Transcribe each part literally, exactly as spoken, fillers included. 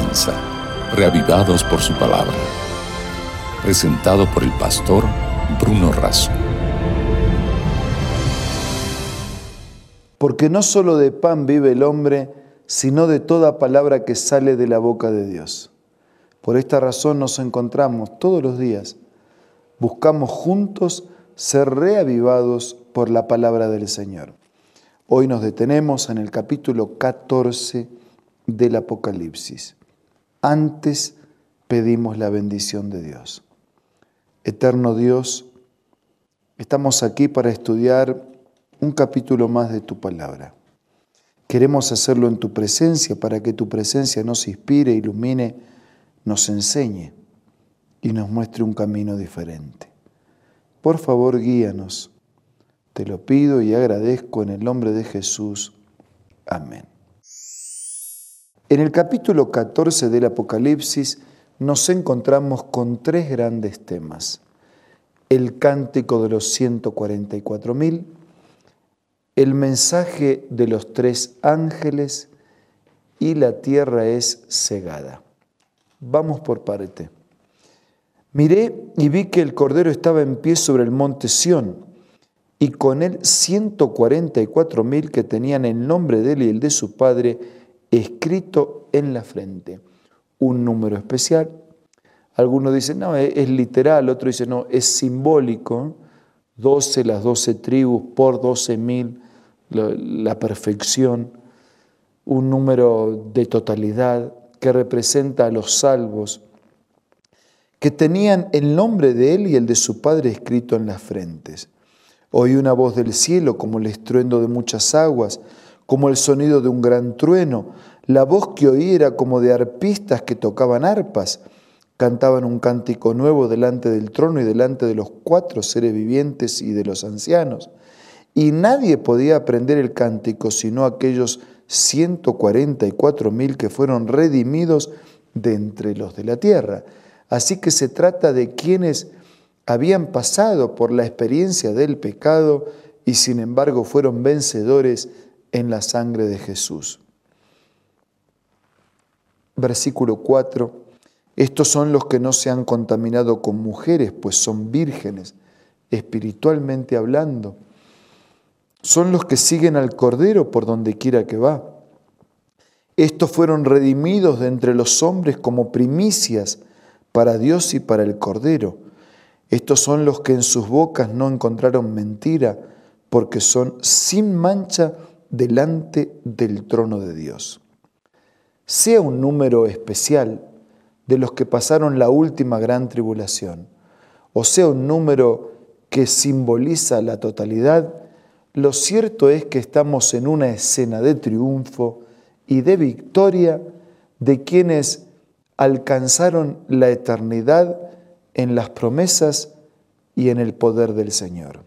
comienza, reavivados por su palabra. Presentado por el pastor Bruno Razo. Porque no solo de pan vive el hombre, sino de toda palabra que sale de la boca de Dios. Por esta razón nos encontramos todos los días. Buscamos juntos ser reavivados por la palabra del Señor. Hoy nos detenemos en el capítulo catorce del Apocalipsis. Antes pedimos la bendición de Dios. Eterno Dios, estamos aquí para estudiar un capítulo más de tu palabra. Queremos hacerlo en tu presencia para que tu presencia nos inspire, ilumine, nos enseñe y nos muestre un camino diferente. Por favor, guíanos. Te lo pido y agradezco en el nombre de Jesús. Amén. En el capítulo catorce del Apocalipsis nos encontramos con tres grandes temas. El cántico de los ciento cuarenta y cuatro mil, el mensaje de los tres ángeles y la tierra es cegada. Vamos por parte. Miré y vi que el Cordero estaba en pie sobre el monte Sión, y con él ciento cuarenta y cuatro mil que tenían el nombre de él y el de su Padre escrito en la frente. Un número especial. Algunos dicen, no, es literal. Otro dice, no, es simbólico. doce, las doce tribus por doce mil, la perfección. Un número de totalidad que representa a los salvos, que tenían el nombre de él y el de su Padre escrito en las frentes. Oí una voz del cielo como el estruendo de muchas aguas, como el sonido de un gran trueno. La voz que oí era como de arpistas que tocaban arpas. Cantaban un cántico nuevo delante del trono y delante de los cuatro seres vivientes y de los ancianos. Y nadie podía aprender el cántico sino aquellos ciento cuarenta y cuatro mil que fueron redimidos de entre los de la tierra. Así que se trata de quienes habían pasado por la experiencia del pecado y sin embargo fueron vencedores en la sangre de Jesús. Versículo cuatro. Estos son los que no se han contaminado con mujeres, pues son vírgenes, espiritualmente hablando. Son los que siguen al Cordero por donde quiera que va. Estos fueron redimidos de entre los hombres como primicias para Dios y para el Cordero. Estos son los que en sus bocas no encontraron mentira, porque son sin mancha delante del trono de Dios. Sea un número especial de los que pasaron la última gran tribulación, o sea un número que simboliza la totalidad, lo cierto es que estamos en una escena de triunfo y de victoria de quienes alcanzaron la eternidad en las promesas y en el poder del Señor.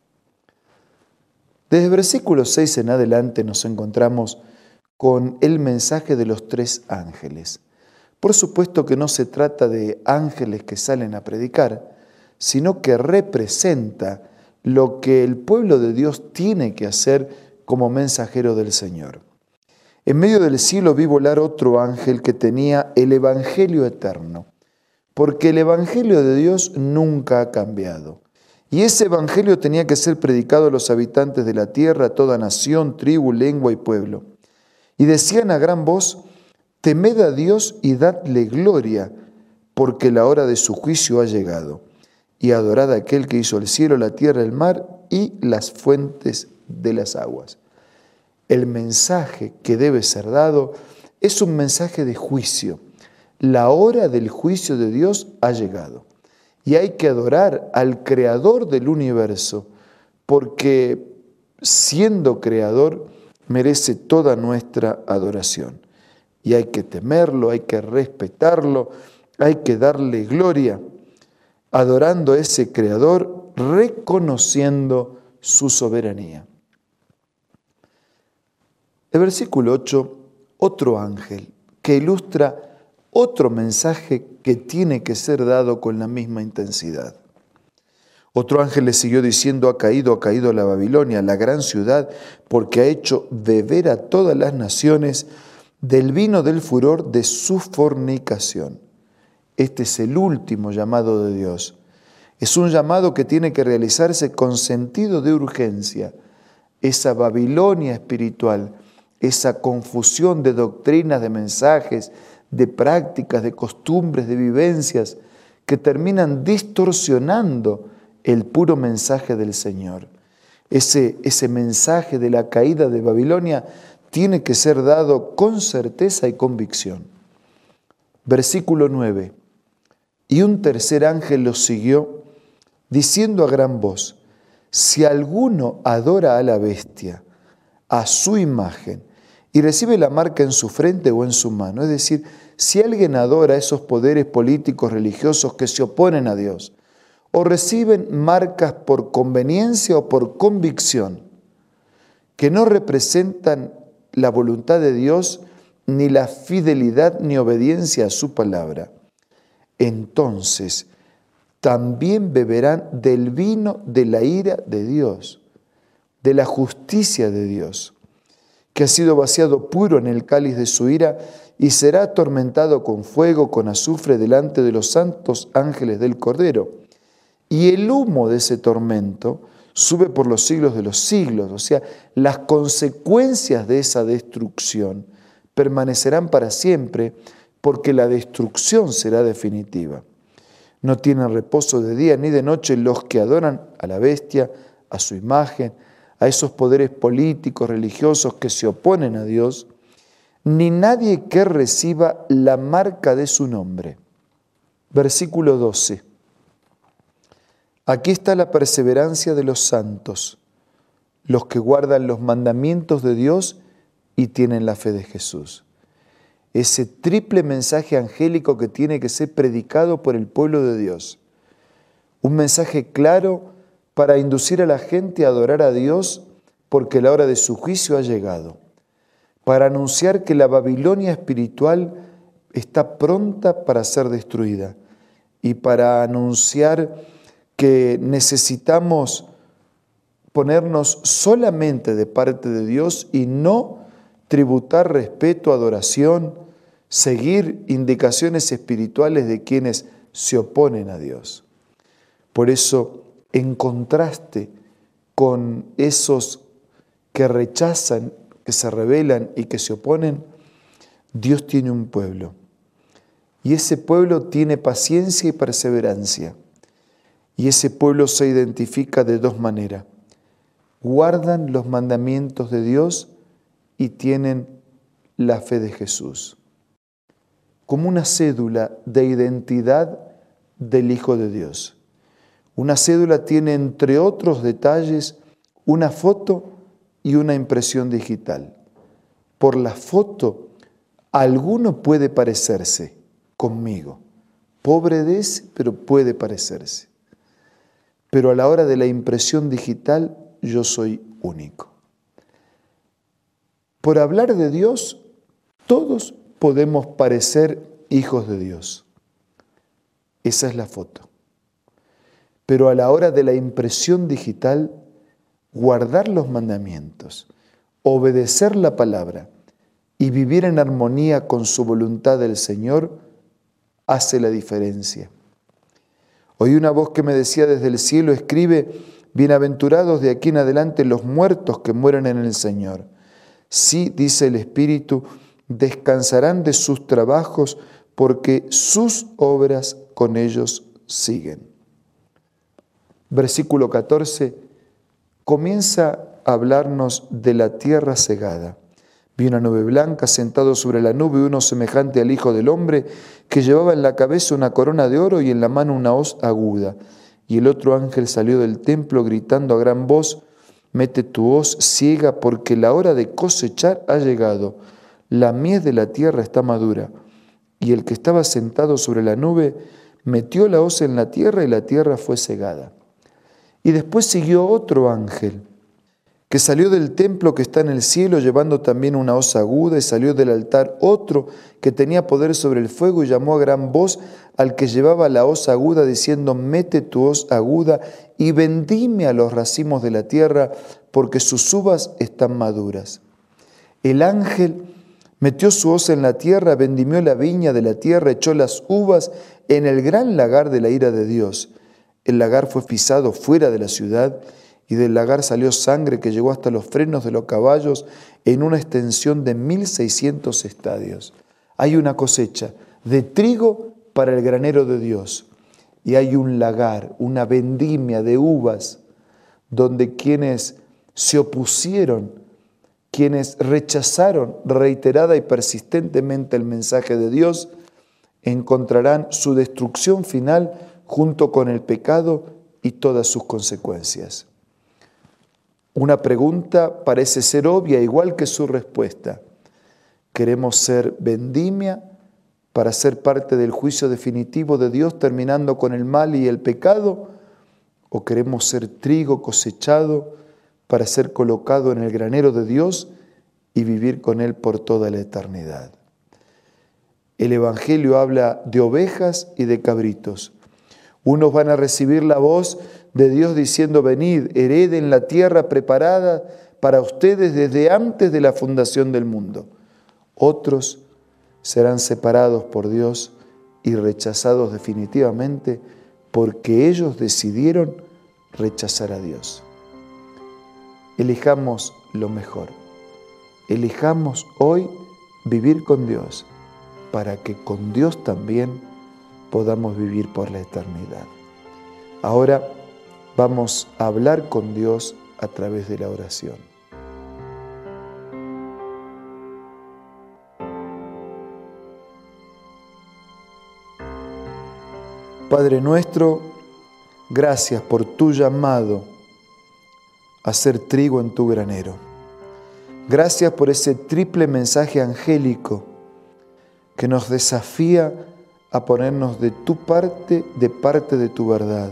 Desde versículo seis en adelante nos encontramos con el mensaje de los tres ángeles. Por supuesto que no se trata de ángeles que salen a predicar, sino que representa lo que el pueblo de Dios tiene que hacer como mensajero del Señor. En medio del cielo vi volar otro ángel que tenía el Evangelio eterno, porque el Evangelio de Dios nunca ha cambiado. Y ese Evangelio tenía que ser predicado a los habitantes de la tierra, a toda nación, tribu, lengua y pueblo. Y decían a gran voz, temed a Dios y dadle gloria, porque la hora de su juicio ha llegado. Y adorad a aquel que hizo el cielo, la tierra, el mar y las fuentes de las aguas. El mensaje que debe ser dado es un mensaje de juicio. La hora del juicio de Dios ha llegado. Y hay que adorar al Creador del universo, porque siendo Creador merece toda nuestra adoración. Y hay que temerlo, hay que respetarlo, hay que darle gloria, adorando a ese Creador, reconociendo su soberanía. El versículo ocho, otro ángel que ilustra otro mensaje que tiene que ser dado con la misma intensidad. Otro ángel le siguió diciendo, ha caído, ha caído la Babilonia, la gran ciudad, porque ha hecho beber a todas las naciones del vino del furor de su fornicación. Este es el último llamado de Dios. Es un llamado que tiene que realizarse con sentido de urgencia. Esa Babilonia espiritual, esa confusión de doctrinas, de mensajes, de prácticas, de costumbres, de vivencias, que terminan distorsionando el puro mensaje del Señor. Ese, ese mensaje de la caída de Babilonia tiene que ser dado con certeza y convicción. Versículo nueve. Y un tercer ángel los siguió, diciendo a gran voz: si alguno adora a la bestia, a su imagen, y recibe la marca en su frente o en su mano, es decir, si alguien adora a esos poderes políticos religiosos que se oponen a Dios, o reciben marcas por conveniencia o por convicción, que no representan la voluntad de Dios, ni la fidelidad ni obediencia a su palabra, entonces también beberán del vino de la ira de Dios, de la justicia de Dios, que ha sido vaciado puro en el cáliz de su ira, y será atormentado con fuego, con azufre, delante de los santos ángeles del Cordero. Y el humo de ese tormento sube por los siglos de los siglos. O sea, las consecuencias de esa destrucción permanecerán para siempre, porque la destrucción será definitiva. No tienen reposo de día ni de noche los que adoran a la bestia, a su imagen, a esos poderes políticos, religiosos que se oponen a Dios, ni nadie que reciba la marca de su nombre. Versículo doce. Aquí está la perseverancia de los santos, los que guardan los mandamientos de Dios y tienen la fe de Jesús. Ese triple mensaje angélico que tiene que ser predicado por el pueblo de Dios. Un mensaje claro para inducir a la gente a adorar a Dios, porque la hora de su juicio ha llegado. Para anunciar que la Babilonia espiritual está pronta para ser destruida. Y para anunciar que necesitamos ponernos solamente de parte de Dios y no tributar respeto, adoración, seguir indicaciones espirituales de quienes se oponen a Dios. Por eso, en contraste con esos que rechazan, que se rebelan y que se oponen, Dios tiene un pueblo. Y ese pueblo tiene paciencia y perseverancia. Y ese pueblo se identifica de dos maneras. Guardan los mandamientos de Dios y tienen la fe de Jesús, como una cédula de identidad del Hijo de Dios. Una cédula tiene, entre otros detalles, una foto y una impresión digital. Por la foto, alguno puede parecerse conmigo. Pobre de ese, pero puede parecerse. Pero a la hora de la impresión digital, yo soy único. Por hablar de Dios, todos podemos parecer hijos de Dios. Esa es la foto. Pero a la hora de la impresión digital, guardar los mandamientos, obedecer la palabra y vivir en armonía con su voluntad del Señor hace la diferencia. Oí una voz que me decía desde el cielo: escribe, bienaventurados de aquí en adelante los muertos que mueren en el Señor. Sí, dice el Espíritu, descansarán de sus trabajos porque sus obras con ellos siguen. Versículo catorce comienza a hablarnos de la tierra cegada. Vi una nube blanca, sentado sobre la nube uno semejante al Hijo del Hombre, que llevaba en la cabeza una corona de oro y en la mano una hoz aguda. Y el otro ángel salió del templo gritando a gran voz: mete tu hoz ciega, porque la hora de cosechar ha llegado. La mies de la tierra está madura. Y el que estaba sentado sobre la nube metió la hoz en la tierra y la tierra fue cegada. Y después siguió otro ángel, que salió del templo que está en el cielo llevando también una hoz aguda, y salió del altar otro que tenía poder sobre el fuego y llamó a gran voz al que llevaba la hoz aguda diciendo: mete tu hoz aguda y vendime a los racimos de la tierra, porque sus uvas están maduras. El ángel Metió su hoz en la tierra, vendimió la viña de la tierra, echó las uvas en el gran lagar de la ira de Dios. El lagar fue pisado fuera de la ciudad, y del lagar salió sangre que llegó hasta los frenos de los caballos en una extensión de mil seiscientos estadios. Hay una cosecha de trigo para el granero de Dios, y hay un lagar, una vendimia de uvas, donde quienes se opusieron, quienes rechazaron reiterada y persistentemente el mensaje de Dios, encontrarán su destrucción final junto con el pecado y todas sus consecuencias. Una pregunta parece ser obvia, igual que su respuesta. ¿Queremos ser vendimia para ser parte del juicio definitivo de Dios, terminando con el mal y el pecado? ¿O queremos ser trigo cosechado para ser colocado en el granero de Dios y vivir con Él por toda la eternidad? El Evangelio habla de ovejas y de cabritos. Unos van a recibir la voz de Dios diciendo: venid, hereden la tierra preparada para ustedes desde antes de la fundación del mundo. Otros serán separados por Dios y rechazados definitivamente porque ellos decidieron rechazar a Dios. Elijamos lo mejor. Elijamos hoy vivir con Dios para que con Dios también podamos vivir por la eternidad. Ahora vamos a hablar con Dios a través de la oración. Padre nuestro, gracias por tu llamado a ser trigo en tu granero. Gracias por ese triple mensaje angélico que nos desafía a ponernos de tu parte, de parte de tu verdad,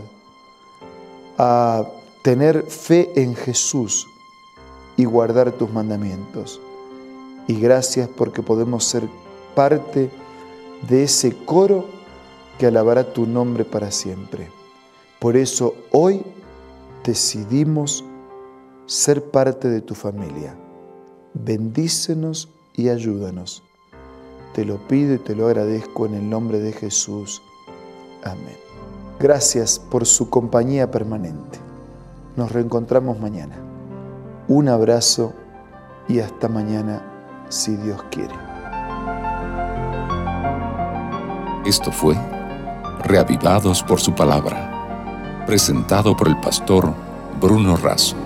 a tener fe en Jesús y guardar tus mandamientos. Y gracias porque podemos ser parte de ese coro que alabará tu nombre para siempre. Por eso hoy decidimos ser parte de tu familia. Bendícenos y ayúdanos. Te lo pido y te lo agradezco en el nombre de Jesús. Amén. Gracias por su compañía permanente. Nos reencontramos mañana. Un abrazo y hasta mañana, si Dios quiere. Esto fue Reavivados por su palabra, presentado por el pastor Bruno Razo.